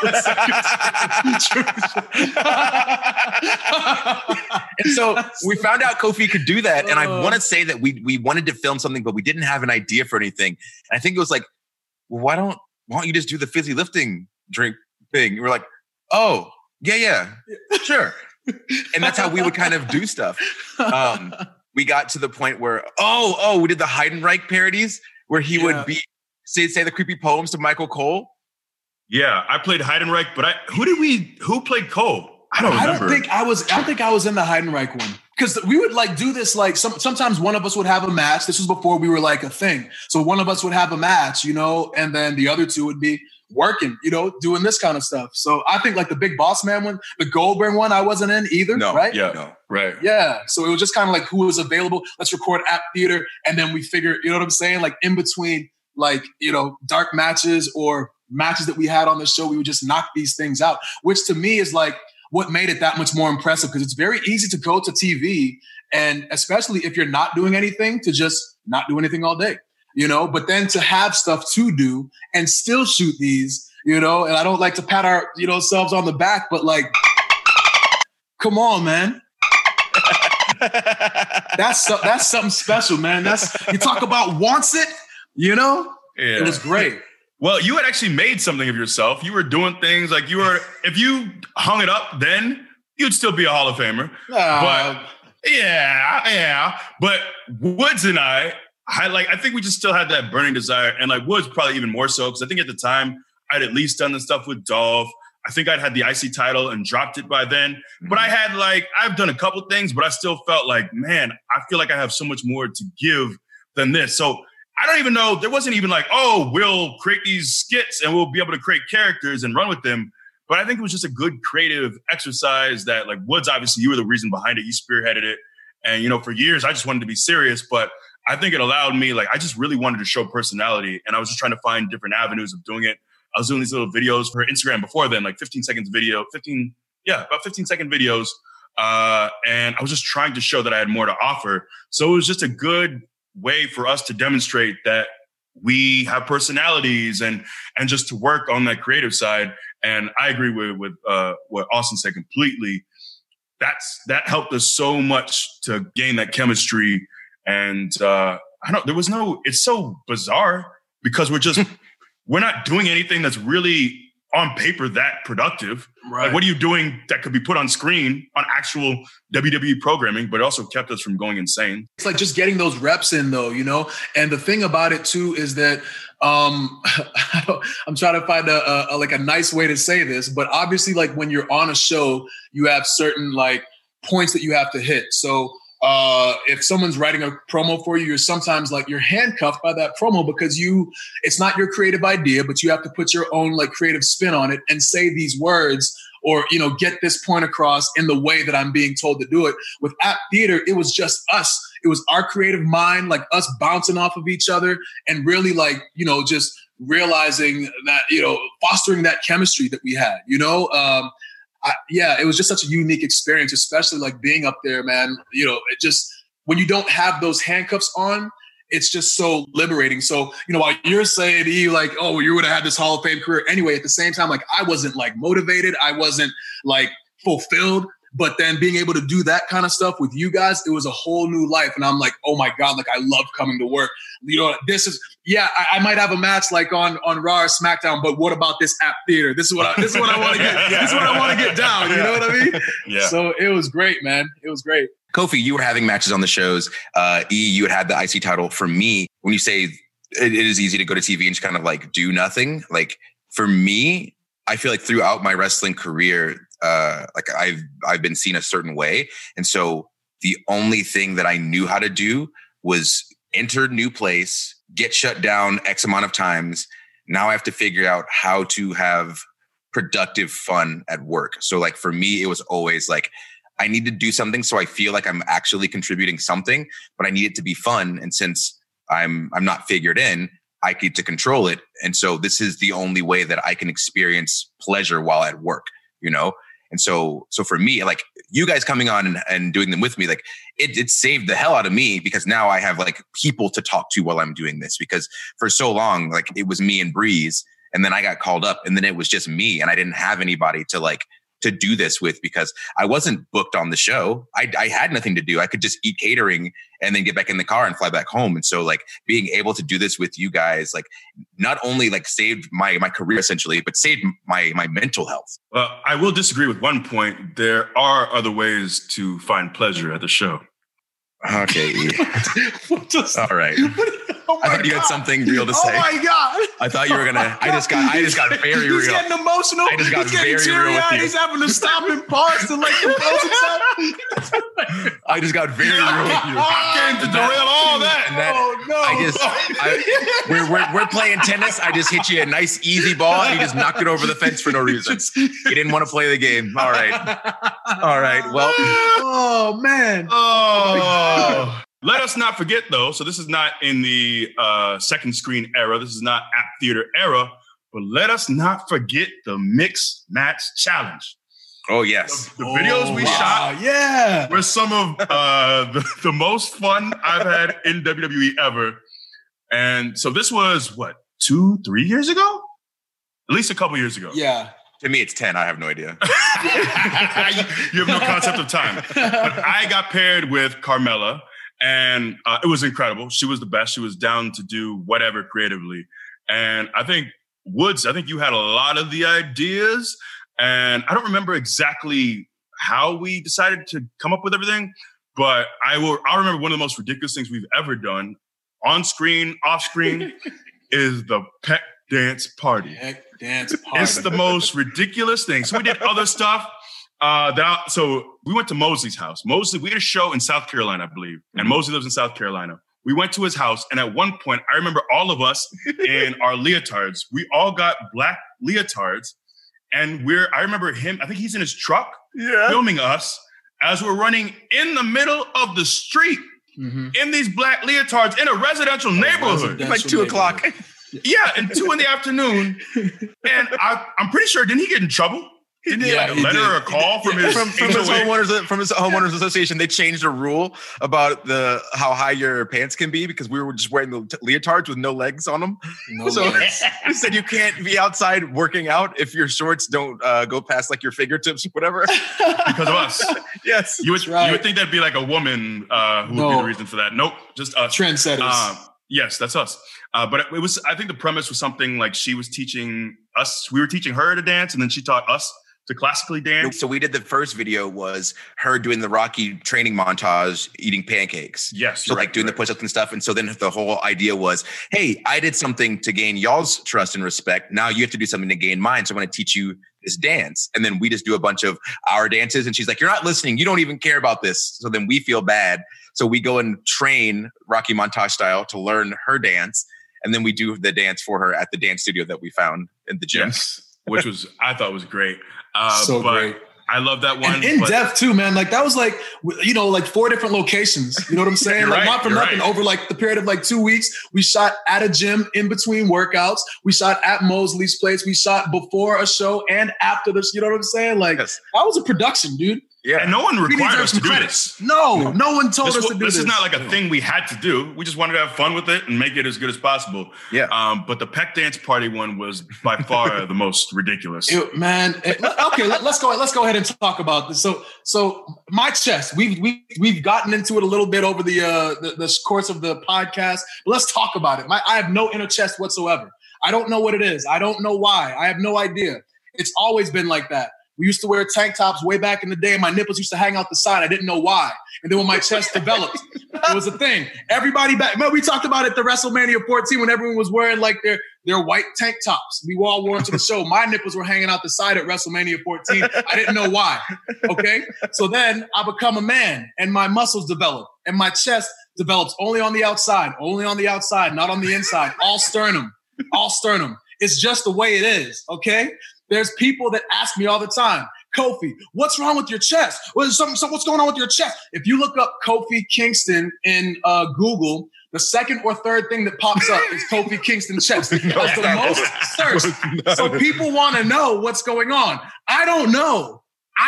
really? And so we found out Kofi could do that. And I want to say that we wanted to film something, but we didn't have an idea for anything. And I think it was like, well, why don't you just do the fizzy lifting drink thing? And we're like, oh, yeah, sure. And that's how we would kind of do stuff. We got to the point where, we did the Heidenreich parodies where he would be, say the creepy poems to Michael Cole. Yeah, I played Heidenreich, but who played Cole? I don't remember. I don't think I was in the Heidenreich one. Because we would like do this, like sometimes one of us would have a match. This was before we were like a thing. So one of us would have a match, and then the other two would be working, doing this kind of stuff. So I think like the Big Boss Man one, the Goldberg one, I wasn't in either, right? Yeah, no, right. Yeah. So it was just kind of like who was available. Let's record App Theater. And then we figure, you know what I'm saying? Like in between, like, dark matches or matches that we had on the show, we would just knock these things out, which to me is like what made it that much more impressive, because it's very easy to go to TV, and especially if you're not doing anything, to just not do anything all day, but then to have stuff to do and still shoot these, and I don't like to pat our, selves on the back, but like, come on, man. That's something special, man. You talk about wants it, It was great. Well, you had actually made something of yourself. You were doing things like if you hung it up then, you'd still be a Hall of Famer. But yeah. But Woods and I think we just still had that burning desire. And like Woods probably even more so, because I think at the time I'd at least done the stuff with Dolph. I think I'd had the IC title and dropped it by then. Mm-hmm. But I've done a couple things, but I still felt like, man, I feel like I have so much more to give than this. So I don't even know. There wasn't even like, we'll create these skits and we'll be able to create characters and run with them. But I think it was just a good creative exercise that, like, Woods, obviously you were the reason behind it. You spearheaded it. And, for years, I just wanted to be serious. But I think it allowed me, like, I just really wanted to show personality. And I was just trying to find different avenues of doing it. I was doing these little videos for Instagram before then, like 15-second videos. And I was just trying to show that I had more to offer. So it was just a good way for us to demonstrate that we have personalities and just to work on that creative side. And I agree with what Austin said completely. That helped us so much to gain that chemistry. And it's so bizarre because we're not doing anything that's really on paper that productive. Right. Like, what are you doing that could be put on screen on actual WWE programming, but it also kept us from going insane? It's like just getting those reps in, though, you know? And the thing about it, too, is that I'm trying to find a nice way to say this, but obviously, like, when you're on a show, you have certain, like, points that you have to hit. So if someone's writing a promo for you, you're sometimes like you're handcuffed by that promo because it's not your creative idea, but you have to put your own like creative spin on it and say these words or, you know, get this point across in the way that I'm being told to do it. With App Theater, it was just us. It was our creative mind, like us bouncing off of each other and really like, you know, just realizing that, you know, fostering that chemistry that we had, you know, it was just such a unique experience, especially like being up there, man. You know, it just, when you don't have those handcuffs on, it's just so liberating. So, you know, while you're saying like, oh, you would have had this Hall of Fame career anyway, at the same time, like I wasn't like motivated. I wasn't like fulfilled. But then being able to do that kind of stuff with you guys, it was a whole new life. And I'm like, oh my God, like I love coming to work. You know, this is, I might have a match like on Raw or SmackDown, but what about this App Theater? This is what I want to get. This is what I want to get down. You know what I mean? Yeah. So it was great, man. It was great. Kofi, you were having matches on the shows. You had the IC title. For me, when you say it is easy to go to TV and just kind of like do nothing, like for me, I feel like throughout my wrestling career, like I've been seen a certain way. And so the only thing that I knew how to do was enter a new place, get shut down X amount of times. Now I have to figure out how to have productive fun at work. So like for me, it was always like, I need to do something so I feel like I'm actually contributing something, but I need it to be fun. And since I'm not figured in, I need to control it. And so this is the only way that I can experience pleasure while at work, you know? And so for me, like you guys coming on and doing them with me, like it saved the hell out of me because now I have like people to talk to while I'm doing this, because for so long, like it was me and Breeze, and then I got called up and then it was just me and I didn't have anybody to do this with because I wasn't booked on the show. I had nothing to do. I could just eat catering and then get back in the car and fly back home. And so like being able to do this with you guys, like not only like saved my career essentially, but saved my mental health. Well, I will disagree with one point. There are other ways to find pleasure at the show. Okay. All right. Oh I thought you had something real to say. Oh my God. I thought you were gonna. I just got very real. He's getting emotional. I just got very real with you. He's having to stop and pause to like compose himself. I just got very real with you. I came to derail all that. We're playing tennis. I just hit you a nice easy ball and you just knocked it over the fence for no reason. You didn't want to play the game. All right. Well. Oh man. Oh. Let us not forget, though, so this is not in the second screen era. This is not App Theater era. But let us not forget the Mixed Match Challenge. Oh, yes. The videos we shot were some of the most fun I've had in WWE ever. And so this was, 2-3 years ago? At least a couple years ago. Yeah. To me, it's 10. I have no idea. You have no concept of time. But I got paired with Carmella. And it was incredible. She was the best. She was down to do whatever creatively. And I think Woods, you had a lot of the ideas. And I don't remember exactly how we decided to come up with everything. But I'll remember one of the most ridiculous things we've ever done, on screen, off screen, is the Peck Dance Party. Peck Dance Party. It's the most ridiculous thing. So we did other stuff. So we went to Mosley's house. Mosley, we had a show in South Carolina, I believe. And Mosley lives in South Carolina. We went to his house. And at one point, I remember all of us in our leotards. We all got black leotards. And I remember him, I think he's in his truck filming us as we're running in the middle of the street in these black leotards in a residential neighborhood. Like 2 o'clock. Yeah, and 2 PM. And I'm pretty sure, didn't he get in trouble? Didn't he get a letter or a call from his homeowners association? They changed a rule about how high your pants can be because we were just wearing the leotards with no legs on them. They said you can't be outside working out if your shorts don't go past like your fingertips or whatever. Because of us. Yes, you would think that'd be like a woman who would be the reason for that. Nope, just us. Trendsetters. Yes, that's us. But it was. I think the premise was something like she was teaching us. We were teaching her to dance, and then she taught us to classically dance. So we did the first video was her doing the Rocky training montage, eating pancakes. Yes. So like doing the push-ups and stuff. And so then the whole idea was, hey, I did something to gain y'all's trust and respect. Now you have to do something to gain mine. So I'm going to teach you this dance. And then we just do a bunch of our dances. And she's like, you're not listening. You don't even care about this. So then we feel bad. So we go and train Rocky montage style to learn her dance. And then we do the dance for her at the dance studio that we found in the gym. Yes. Which was, I thought was great. So great. I love that one. And in depth too, man. Like that was like, you know, like 4 different locations. You know what I'm saying? Like not for nothing. Right. Over like the period of like 2 weeks, we shot at a gym in between workouts. We shot at Mosley's place. We shot before a show and after this. You know what I'm saying? Like that was a production, dude. Yeah. And no one required us to do this. No one told us to do this. This is not like a thing we had to do. We just wanted to have fun with it and make it as good as possible. Yeah. But the Peck Dance Party one was by far the most ridiculous. Man. Okay, let's go ahead and talk about this. So my chest, we've gotten into it a little bit over the course of the podcast, but let's talk about it. I have no inner chest whatsoever. I don't know what it is. I don't know why. I have no idea. It's always been like that. We used to wear tank tops way back in the day, and my nipples used to hang out the side. I didn't know why. And then when my chest developed, it was a thing. Everybody back, man, we talked about it at the WrestleMania 14 when everyone was wearing like their white tank tops. We all wore them to the show. My nipples were hanging out the side at WrestleMania 14. I didn't know why. Okay. So then I become a man and my muscles develop and my chest develops only on the outside, not on the inside. All sternum. It's just the way it is. Okay. There's people that ask me all the time, Kofi, what's wrong with your chest? What's going on with your chest? If you look up Kofi Kingston in Google, the second or third thing that pops up is Kofi Kingston chest. That's the most searched. So people want to know what's going on. I don't know.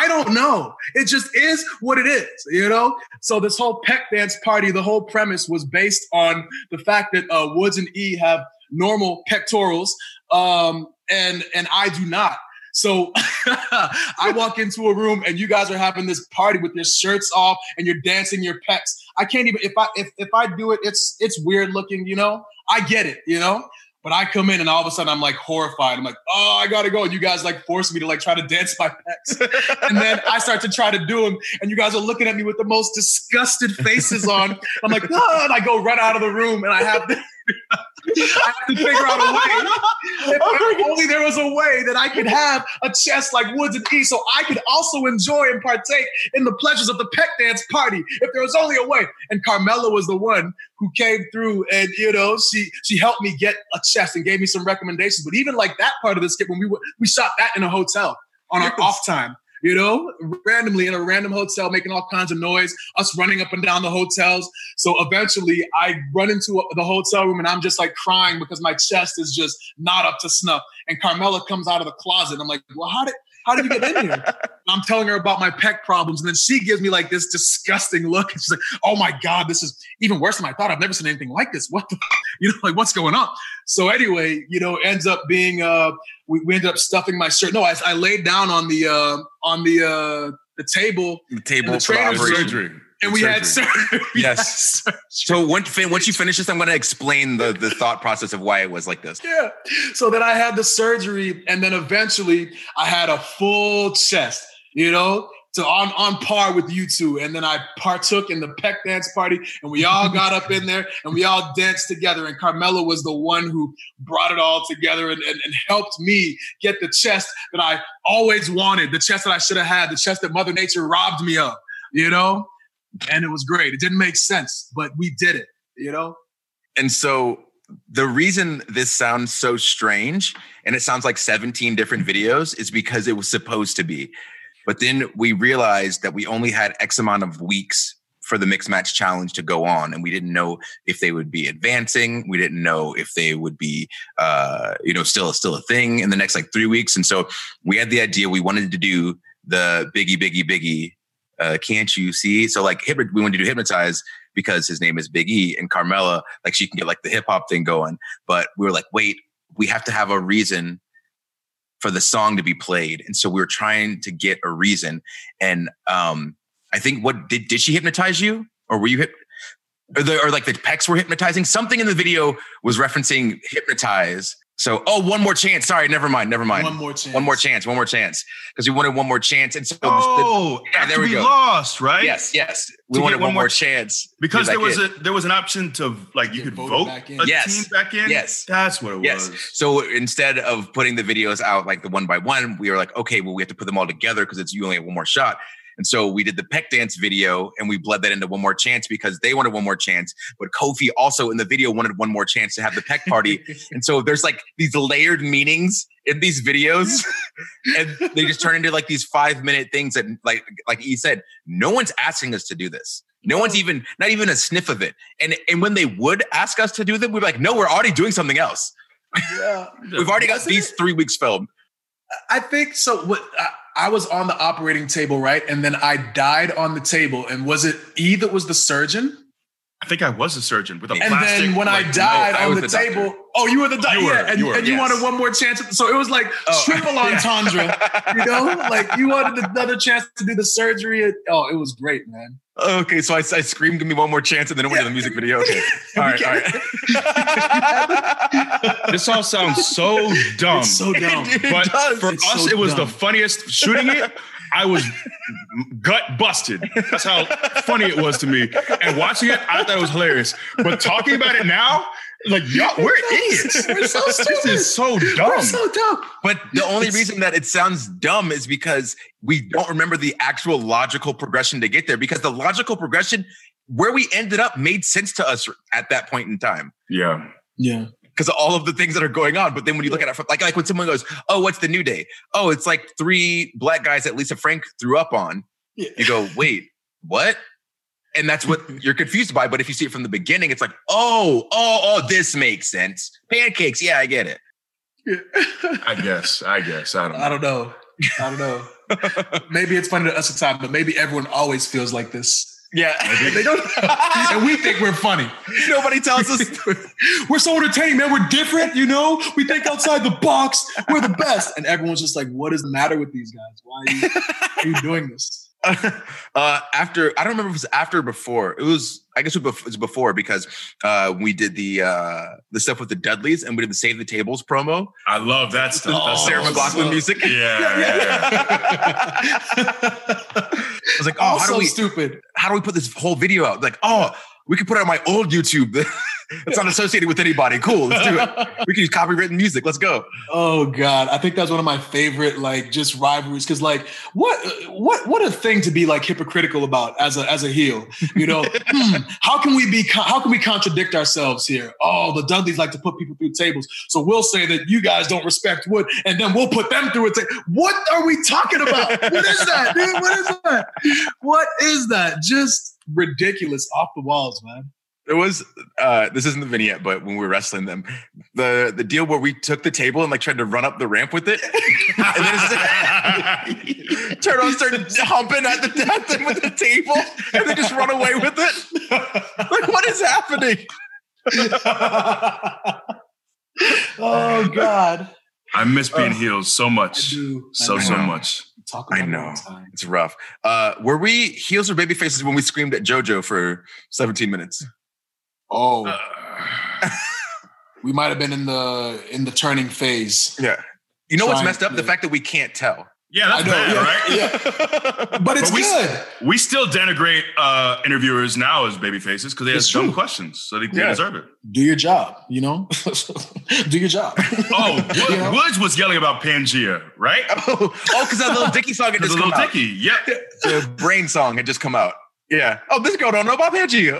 It just is what it is, you know? So this whole Peck Dance Party, the whole premise was based on the fact that Woods and E have normal pectorals, and I do not. So I walk into a room and you guys are having this party with your shirts off and you're dancing your pecs. I can't even, if I do it, it's weird looking, you know, I get it, you know, but I come in and all of a sudden I'm like horrified. I'm like, oh, I gotta go. And you guys like force me to like try to dance my pecs. And then I start to try to do them and you guys are looking at me with the most disgusted faces on. I'm like, oh, and I go run out of the room and I have to figure out a way. If only there was a way that I could have a chest like Woods and E so I could also enjoy and partake in the pleasures of the Peck Dance Party. If there was only a way. And Carmella was the one who came through and, you know, she helped me get a chest and gave me some recommendations. But even like that part of the skit, when we shot that in a hotel on our off time. You know, randomly in a random hotel, making all kinds of noise, us running up and down the hotels. So eventually I run into the hotel room and I'm just like crying because my chest is just not up to snuff. And Carmella comes out of the closet. And I'm like, well, how did you get in here? I'm telling her about my pec problems. And then she gives me like this disgusting look. And she's like, oh my God, this is even worse than I thought. I've never seen anything like this. What the, you know, like what's going on? So anyway, you know, ends up being, we ended up stuffing my shirt. No, I laid down on the table. The table for surgery. And we had surgery. Yes. So once you finish this, I'm going to explain the thought process of why it was like this. Yeah. So then I had the surgery and then eventually I had a full chest, you know, on par with you two. And then I partook in the Peck Dance Party and we all got up in there and we all danced together. And Carmella was the one who brought it all together and helped me get the chest that I always wanted, the chest that I should have had, the chest that Mother Nature robbed me of, you know? And it was great. It didn't make sense, but we did it, you know? And so the reason this sounds so strange and it sounds like 17 different videos is because it was supposed to be. But then we realized that we only had X amount of weeks for the Mixed Match Challenge to go on. And we didn't know if they would be advancing. We didn't know if they would be, still a thing in the next like 3 weeks. And so we had the idea we wanted to do the Biggie. Can't you see? So like we wanted to do Hypnotize because his name is Big E, and Carmella, like she can get like the hip hop thing going. But we were like, wait, we have to have a reason for the song to be played. And so we were trying to get a reason. And I think did she hypnotize you, or were you or like the pecs were hypnotizing? Something in the video was referencing Hypnotize. So, one more chance. Sorry, never mind. One more chance. Because we wanted one more chance. And so, there we lost, right? Yes. We wanted one more chance. Because there was an option to you could vote a team back in. Yes. That's what it was. So instead of putting the videos out like the one by one, we were like, okay, well, we have to put them all together because you only have one more shot. And so we did the Peck Dance video and we bled that into one more chance because they wanted one more chance. But Kofi also in the video wanted one more chance to have the Peck party. And so there's like these layered meanings in these videos. And they just turn into like these 5-minute things that like he said, no one's asking us to do this. No one's not even a sniff of it. And when they would ask us to do them, we'd be like, no, we're already doing something else. Yeah. We've already got these 3 weeks filmed. I think so. I was on the operating table, right? And then I died on the table. And was it E that was the surgeon? I think I was a surgeon with a and plastic. And then when I died on the table, you were the doctor. You wanted one more chance. So it was like triple entendre, like you wanted another chance to do the surgery. It was great, man. Okay, so I screamed, give me one more chance, and then it went to the music video. Okay. All right. This all sounds so dumb. It's so dumb. But for us, it was the funniest. Shooting it, I was gut busted. That's how funny it was to me. And watching it, I thought it was hilarious. But talking about it now, like, y'all, we're idiots. We're so stupid. This is so dumb. We're so dumb. But the only reason that it sounds dumb is because we don't remember the actual logical progression to get there. Because the logical progression, where we ended up, made sense to us at that point in time. Yeah. Yeah. Because of all of the things that are going on. But then when you look at it, like when someone goes, oh, what's the New Day? Oh, it's like 3 black guys that Lisa Frank threw up on. Yeah. You go, wait, what? And that's what you're confused by. But if you see it from the beginning, it's like, oh, this makes sense. Pancakes. Yeah, I get it. I guess. I don't know. I don't know. Maybe it's funny to us at the time, but maybe everyone always feels like this. Yeah. They don't. And we think we're funny. Nobody tells us. We're so entertaining, man. We're different, We think outside the box. We're the best. And everyone's just like, what is the matter with these guys? Why are you doing this? After, I don't remember if it was after or before. I guess it was before because we did the stuff with the Dudleys and we did the Save the Tables promo. I love that stuff. Sarah McLachlan music. Yeah. I was like, how do we put this whole video out? Like, we could put it on my old YouTube. It's not associated with anybody. Cool, let's do it. We can use copywritten music. Let's go. Oh God, I think that's one of my favorite, just rivalries. Because what a thing to be hypocritical about as a heel. How can we contradict ourselves here? Oh, the Dudleys like to put people through tables, so we'll say that you guys don't respect wood, and then we'll put them through a table. What are we talking about? What is that, dude? What is that? Just ridiculous, off the walls, man. There was this isn't the vignette, but when we were wrestling them, the deal where we took the table and tried to run up the ramp with it, and then Turtle started humping at them with the table, and then just run away with it. Like, what is happening? Oh God, I miss being heels so much, so much. I know it's rough. Were we heels or baby faces when we screamed at JoJo for 17 minutes? Oh, we might have been in the turning phase. Yeah, what's messed up? The fact that we can't tell. Yeah, that's bad, right? Yeah. But it's good. We still denigrate interviewers now as baby faces because they ask dumb questions, so they deserve it. Do your job, Do your job. Woods was yelling about Pangea, right? Because that Little Dicky song had just come out. Little Dicky, yeah. The Brain song had just come out. Yeah. Oh, this girl don't know about Pangea.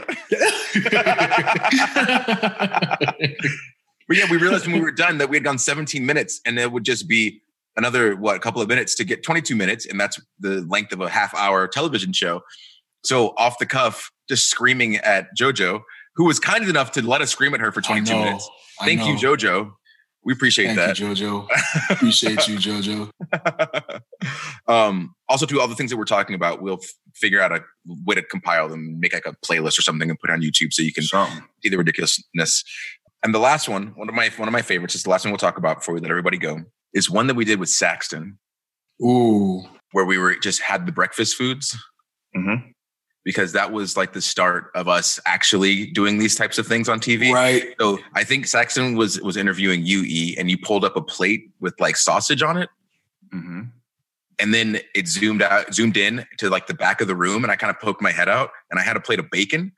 But yeah, we realized when we were done that we had gone 17 minutes and it would just be another, a couple of minutes to get 22 minutes. And that's the length of a half-hour television show. So off the cuff, just screaming at JoJo, who was kind enough to let us scream at her for 22 minutes. Thank you, JoJo. We appreciate that. Thank you, JoJo. Appreciate you, JoJo. Also, to all the things that we're talking about, we'll figure out a way to compile them, make a playlist or something and put it on YouTube so you can see the ridiculousness. And the last one, one of my favorites, is the last one we'll talk about before we let everybody go, is one that we did with Saxton. Ooh. Where we just had the breakfast foods. Mm-hmm. because that was like the start of us actually doing these types of things on TV. Right. So I think Saxon was interviewing you, E, and you pulled up a plate with like sausage on it. Mm-hmm. And then it zoomed in to like the back of the room, and I kind of poked my head out, and I had a plate of bacon.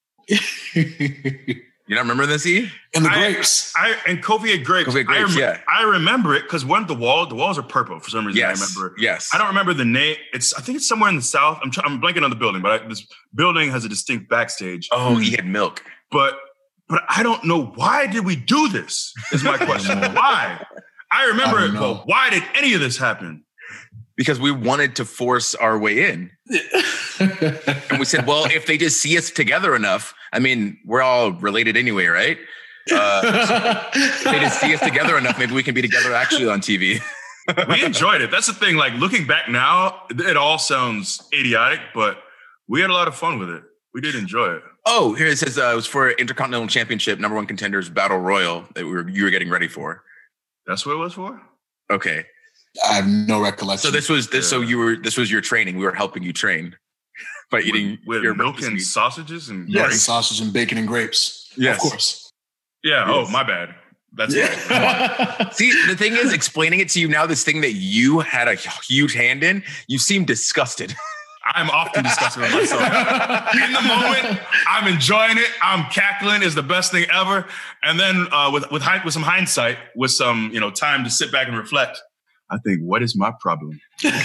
You don't remember this, E? And the grapes. And Kofi had grapes. I remember it because the walls are purple for some reason. Yes, I remember. Yes. I don't remember the name. I think it's somewhere in the South. I'm blanking on the building, but this building has a distinct backstage. Oh, he had milk. But I don't know, why did we do this? Is my question. Why? I remember it, but why did any of this happen? Because we wanted to force our way in. And we said, well, if they just see us together enough, I mean, we're all related anyway, right? If they just see us together enough, maybe we can be together actually on TV. We enjoyed it. That's the thing. Like, looking back now, it all sounds idiotic, but we had a lot of fun with it. We did enjoy it. Oh, here it says it was for Intercontinental Championship #1 contenders Battle Royal that you were getting ready for. That's what it was for? Okay. I have no recollection. So this was your training. We were helping you train by eating with your milk and sausages and sausage and bacon and grapes. Yes, of course. Yeah. Yes. Oh, my bad. That's right. See, the thing is, explaining it to you now, this thing that you had a huge hand in, you seem disgusted. I'm often disgusted with myself. In the moment, I'm enjoying it. I'm cackling. It's the best thing ever. And then with some hindsight, with some time to sit back and reflect, I think, what is my problem?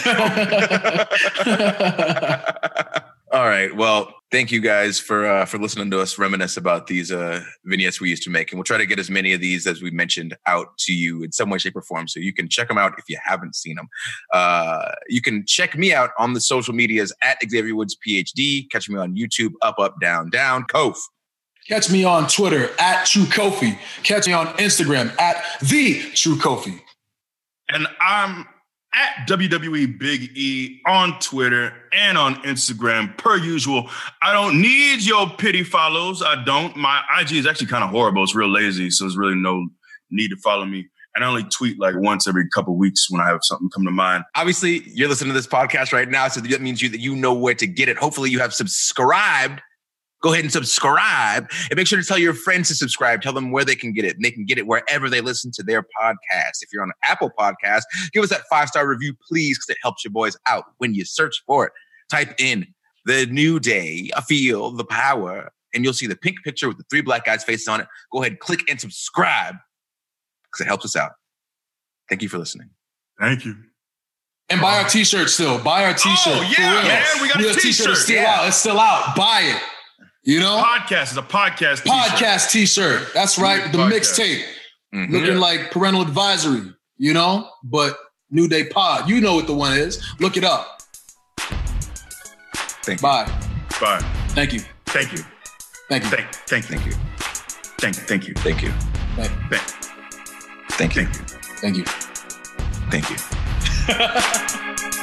All right. Well, thank you guys for listening to us reminisce about these vignettes we used to make. And we'll try to get as many of these as we mentioned out to you in some way, shape, or form. So you can check them out if you haven't seen them. You can check me out on the social medias at Xavier Woods PhD. Catch me on YouTube, up, down, down. Kof. Catch me on Twitter at True Kofi. Catch me on Instagram at The True Kofi. And I'm at WWE Big E on Twitter and on Instagram, per usual. I don't need your pity follows. I don't. My IG is actually kind of horrible. It's real lazy, so there's really no need to follow me. And I only tweet like once every couple of weeks when I have something come to mind. Obviously, you're listening to this podcast right now, so that means that you know where to get it. Hopefully, you have subscribed. Go ahead and subscribe, and make sure to tell your friends to subscribe. Tell them where they can get it, and they can get it wherever they listen to their podcast. If you're on Apple Podcasts, give us that 5-star review, please, because it helps your boys out. When you search for it, type in The New Day, Feel the Power, and you'll see the pink picture with the 3 black guys' faces on it. Go ahead, click and subscribe, because it helps us out. Thank you for listening. Thank you. And buy our T-shirt still. Buy our T-shirt. Oh, yeah, man. We got a T-shirt. It's still out. It's still out. Buy it. You know? Podcast is a podcast T-shirt. Podcast T-shirt. That's right. The mixtape. Mm-hmm. Looking like Parental Advisory, but New Day Pod. You know what the one is. Look it up. Thank you. Bye. Bye. Thank you. Thank you. Thank you. Thank you. Thank you. Thank you. Thank you. Thank you. Thank you. Thank you.